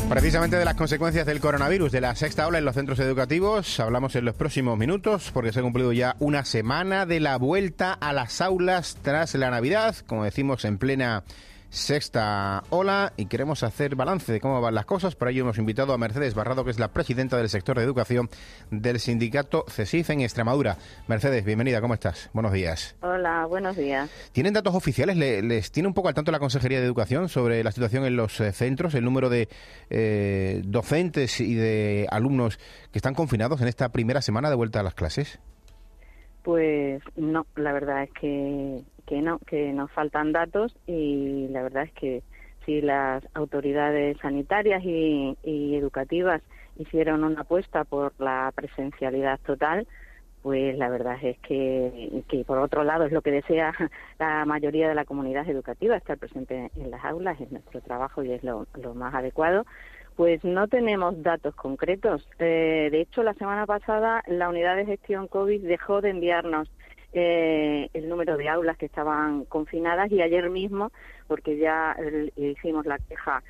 Precisamente de las consecuencias del coronavirus, de la sexta ola en los centros educativos, hablamos en los próximos minutos, porque se ha cumplido ya una semana de la vuelta a las aulas tras la Navidad, como decimos, en plena sexta ola, y queremos hacer balance de cómo van las cosas. Por ello hemos invitado a Mercedes Barrado, que es la presidenta del sector de educación del sindicato CESIF en Extremadura. Mercedes, bienvenida, ¿cómo estás? Buenos días. Hola, buenos días. ¿Tienen datos oficiales? ¿Les tiene un poco al tanto la Consejería de Educación sobre la situación en los centros, el número de docentes y de alumnos que están confinados en esta primera semana de vuelta a las clases? Pues no, la verdad es que no, que nos faltan datos, y la verdad es que si las autoridades sanitarias y educativas hicieron una apuesta por la presencialidad total, pues la verdad es que por otro lado es lo que desea la mayoría de la comunidad educativa, estar presente en las aulas, es nuestro trabajo y es lo más adecuado. Pues no tenemos datos concretos. De hecho, la semana pasada la unidad de gestión COVID dejó de enviarnos el número de aulas que estaban confinadas, y ayer mismo, porque ya hicimos la queja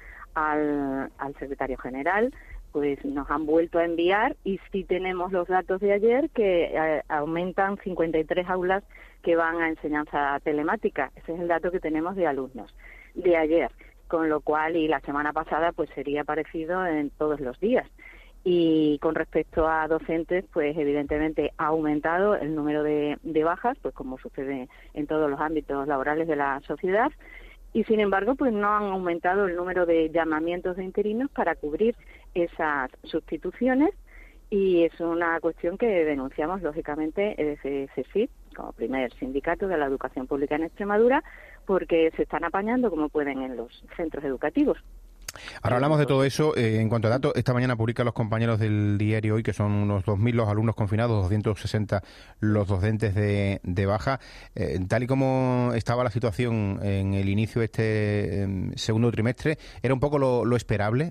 al secretario general, pues nos han vuelto a enviar, y sí tenemos los datos de ayer, que aumentan 53 aulas que van a enseñanza telemática. Ese es el dato que tenemos de alumnos de ayer, con lo cual, y la semana pasada pues sería parecido en todos los días. Y con respecto a docentes, pues evidentemente ha aumentado el número de bajas, pues como sucede en todos los ámbitos laborales de la sociedad, y sin embargo pues no han aumentado el número de llamamientos de interinos para cubrir esas sustituciones, y es una cuestión que denunciamos lógicamente desde CESIF, como primer sindicato de la educación pública en Extremadura, porque se están apañando como pueden en los centros educativos. Ahora hablamos de todo eso. En cuanto a datos, esta mañana publican los compañeros del diario Hoy que son unos 2.000 los alumnos confinados, 260 los docentes de baja. Tal y como estaba la situación en el inicio de este segundo trimestre, ¿era un poco lo esperable?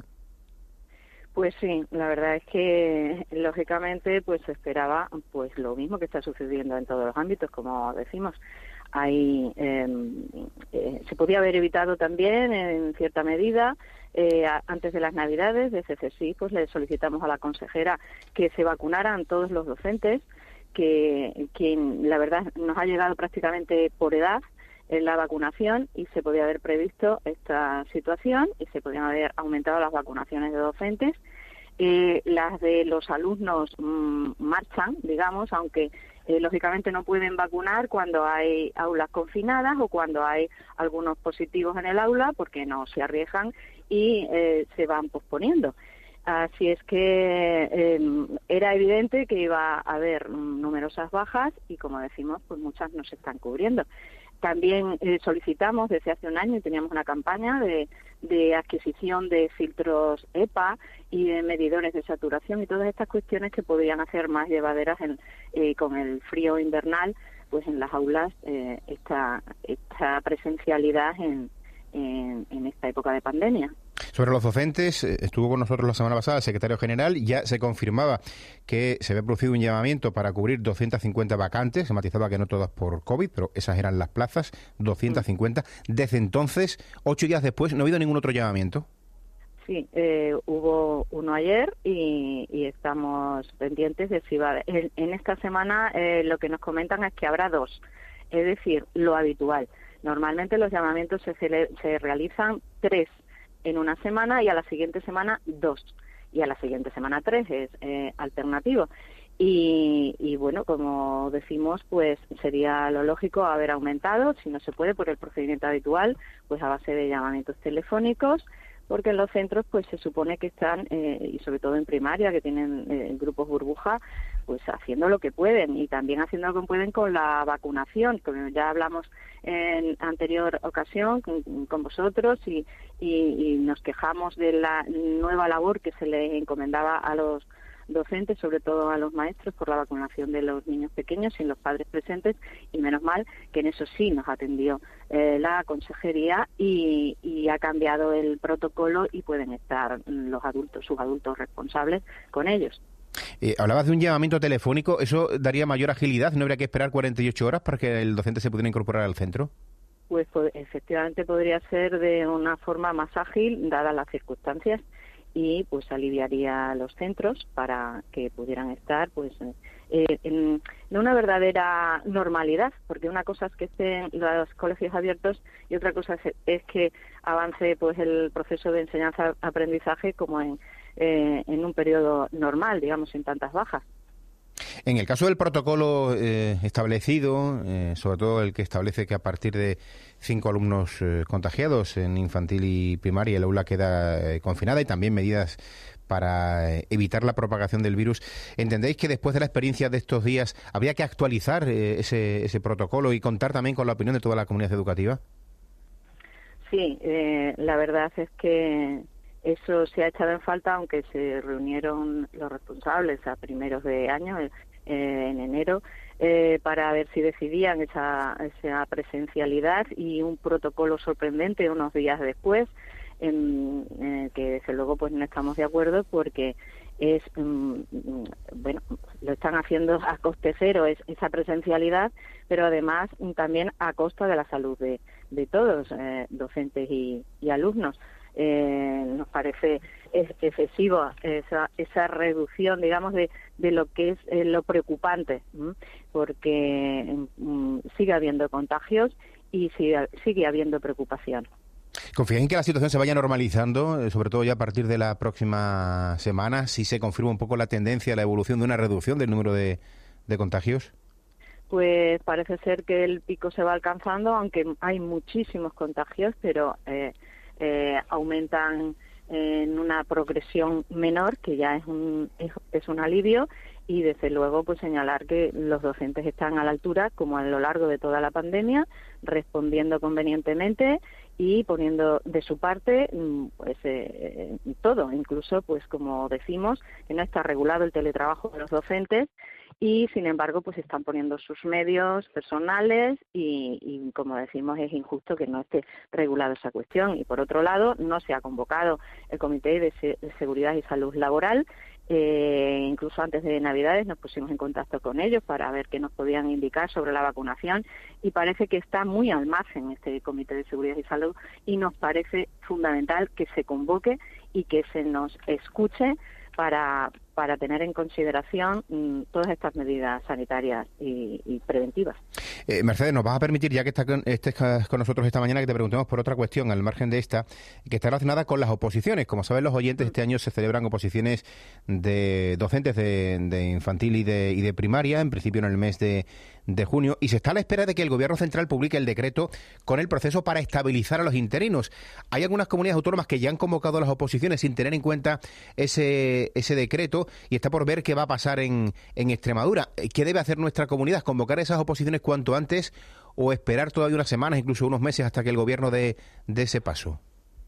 Pues sí, la verdad es que lógicamente pues se esperaba pues lo mismo que está sucediendo en todos los ámbitos, como decimos. Se podía haber evitado también en cierta medida antes de las Navidades. Desde CESIF pues le solicitamos a la consejera que se vacunaran todos los docentes, que la verdad nos ha llegado prácticamente por edad en la vacunación, y se podía haber previsto esta situación y se podían haber aumentado las vacunaciones de docentes. Las de los alumnos marchan, digamos, aunque lógicamente no pueden vacunar cuando hay aulas confinadas o cuando hay algunos positivos en el aula, porque no se arriesgan y se van posponiendo. Así es que era evidente que iba a haber numerosas bajas, y como decimos, pues muchas no se están cubriendo. También solicitamos desde hace un año, y teníamos una campaña de adquisición de filtros EPA y de medidores de saturación, y todas estas cuestiones que podrían hacer más llevaderas con el frío invernal, pues en las aulas esta presencialidad en esta época de pandemia. Sobre los docentes, estuvo con nosotros la semana pasada el secretario general, ya se confirmaba que se había producido un llamamiento para cubrir 250 vacantes, se matizaba que no todas por COVID, pero esas eran las plazas, 250. Desde entonces, 8 días después, ¿no ha habido ningún otro llamamiento? Sí, hubo uno ayer y estamos pendientes de si va. En esta semana lo que nos comentan es que habrá 2, es decir, lo habitual. Normalmente los llamamientos se realizan 3 en una semana, y a la siguiente semana 2, y a la siguiente semana 3, es alternativo. Y bueno, como decimos, pues sería lo lógico haber aumentado, si no se puede por el procedimiento habitual, pues a base de llamamientos telefónicos, porque en los centros pues se supone que están, y sobre todo en primaria, que tienen grupos burbuja, pues haciendo lo que pueden, y también haciendo lo que pueden con la vacunación, como ya hablamos en anterior ocasión con vosotros, y nos quejamos de la nueva labor que se les encomendaba a los docentes, sobre todo a los maestros, por la vacunación de los niños pequeños sin los padres presentes, y menos mal que en eso sí nos atendió la consejería y ha cambiado el protocolo, y pueden estar sus adultos responsables con ellos. Hablabas de un llamamiento telefónico, ¿eso daría mayor agilidad? ¿No habría que esperar 48 horas para que el docente se pudiera incorporar al centro? Pues efectivamente podría ser de una forma más ágil, dadas las circunstancias, y pues aliviaría los centros para que pudieran estar pues en una verdadera normalidad, porque una cosa es que estén los colegios abiertos y otra cosa es que avance pues el proceso de enseñanza-aprendizaje como en un periodo normal, digamos, sin tantas bajas. En el caso del protocolo establecido, sobre todo el que establece que a partir de 5 alumnos contagiados en infantil y primaria el aula queda confinada, y también medidas para evitar la propagación del virus, ¿entendéis que después de la experiencia de estos días habría que actualizar ese protocolo y contar también con la opinión de toda la comunidad educativa? Sí, la verdad es que eso se ha echado en falta, aunque se reunieron los responsables a primeros de año, en enero, para ver si decidían esa presencialidad, y un protocolo sorprendente unos días después, que desde luego pues no estamos de acuerdo, porque es bueno, lo están haciendo a coste cero esa presencialidad, pero además también a costa de la salud de todos, docentes y alumnos. Nos parece excesivo esa reducción, digamos, de lo que es lo preocupante, porque sigue habiendo contagios y sigue habiendo preocupación. ¿Confían en que la situación se vaya normalizando, sobre todo ya a partir de la próxima semana, si se confirma un poco la tendencia, la evolución de una reducción del número de contagios? Pues parece ser que el pico se va alcanzando, aunque hay muchísimos contagios, pero aumentan en una progresión menor, que ya es un alivio, y desde luego pues señalar que los docentes están a la altura, como a lo largo de toda la pandemia, respondiendo convenientemente y poniendo de su parte pues todo, incluso pues como decimos, que no está regulado el teletrabajo de los docentes, y sin embargo pues están poniendo sus medios personales y como decimos, es injusto que no esté regulada esa cuestión. Y por otro lado, no se ha convocado el Comité de Seguridad y Salud Laboral. Incluso antes de Navidades nos pusimos en contacto con ellos para ver qué nos podían indicar sobre la vacunación, y parece que está muy al margen este Comité de Seguridad y Salud, y nos parece fundamental que se convoque y que se nos escuche para tener en consideración todas estas medidas sanitarias y preventivas. Mercedes, nos vas a permitir, ya que estés con nosotros esta mañana, que te preguntemos por otra cuestión, al margen de esta, que está relacionada con las oposiciones. Como saben los oyentes, este año se celebran oposiciones de docentes de infantil y de primaria, en principio en el mes de junio, y se está a la espera de que el Gobierno central publique el decreto con el proceso para estabilizar a los interinos. Hay algunas comunidades autónomas que ya han convocado a las oposiciones sin tener en cuenta ese decreto, y está por ver qué va a pasar en Extremadura. ¿Qué debe hacer nuestra comunidad? ¿Convocar esas oposiciones cuanto antes o esperar todavía unas semanas, incluso unos meses, hasta que el Gobierno dé ese paso?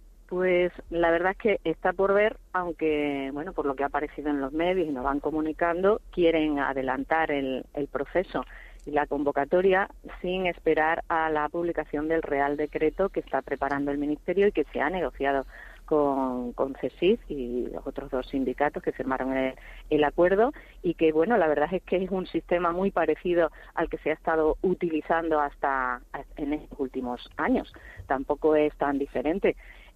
Pues la verdad es que está por ver, aunque, bueno, por lo que ha aparecido en los medios y nos van comunicando, quieren adelantar el proceso y la convocatoria sin esperar a la publicación del Real Decreto que está preparando el Ministerio y que se ha negociado con CESIF y los otros dos sindicatos que firmaron el acuerdo, y que, bueno, la verdad es que es un sistema muy parecido al que se ha estado utilizando hasta en estos últimos años. Tampoco es tan diferente.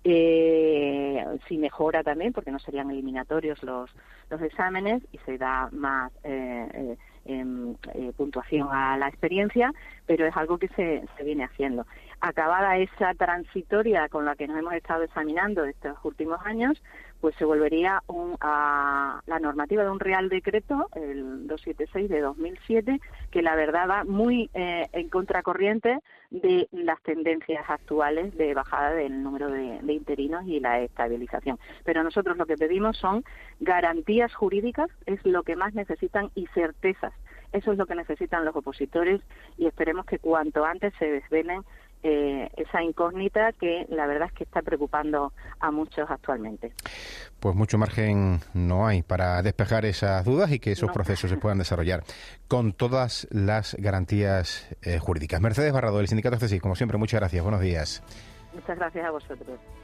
Si mejora también, porque no serían eliminatorios los exámenes y se da más puntuación a la experiencia, pero es algo que se viene haciendo. Acabada esa transitoria con la que nos hemos estado examinando estos últimos años, pues se volvería a la normativa de un Real Decreto, el 276 de 2007, que la verdad va muy en contracorriente de las tendencias actuales de bajada del número de interinos y la estabilización. Pero nosotros lo que pedimos son garantías jurídicas, es lo que más necesitan, y certezas. Eso es lo que necesitan los opositores, y esperemos que cuanto antes se desvelen esa incógnita que la verdad es que está preocupando a muchos actualmente. Pues mucho margen no hay para despejar esas dudas y que esos procesos se puedan desarrollar con todas las garantías jurídicas. Mercedes Barrado, del sindicato CESIF, como siempre, muchas gracias. Buenos días. Muchas gracias a vosotros.